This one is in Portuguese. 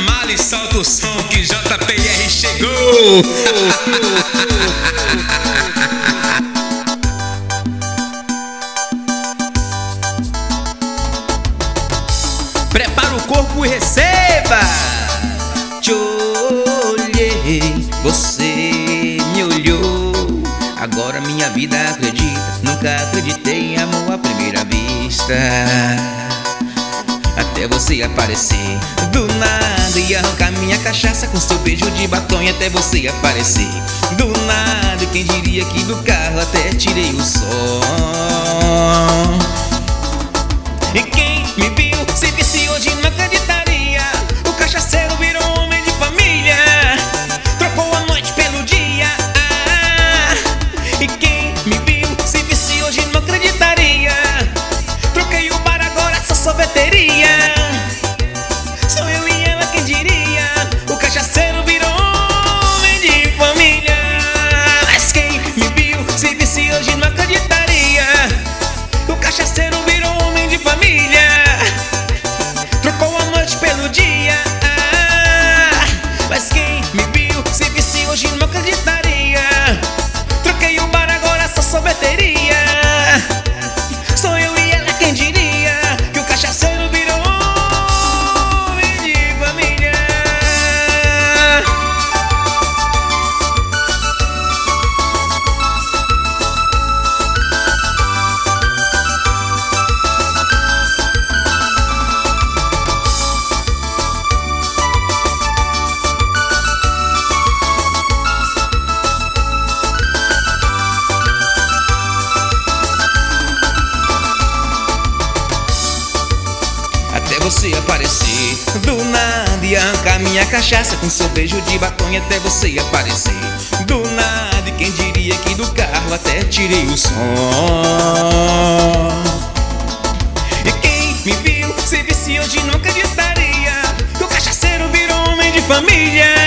mala e solta o som que JPR chegou. Prepara o corpo e receba. Te olhei, você me olhou. Agora minha vida acredita. Nunca acreditei em amor à primeira vista. Até você aparecer do nada e arrancar minha cachaça com seu beijo de batom. E até você aparecer do nada, quem diria que do carro até tirei o som. E quem me viu se visse hoje não acreditaria. O cachaceiro virou um homem de família, trocou a noite pelo dia. E quem me viu se visse hoje não acreditaria. Troquei o bar, agora só sorveteria. Sou eu e ela, quem diria. O cachaceiro virou homem de família. Mas quem me viu se visse hoje não acreditaria. O cachaceiro virou homem de família, trocou a noite pelo dia. Mas quem me viu se visse hoje não acreditaria. Troquei o bar, agora só sorveteria. Sou eu e ela, quem diria. Que o cachaceiro virou homem de família. Até você aparecer do nada e arrancar minha cachaça com seu beijo de batom. E até você aparecer do nada, e quem diria que do carro até tirei o som. E quem me viu se visse hoje não acreditaria. Que o cachaceiro virou homem de família,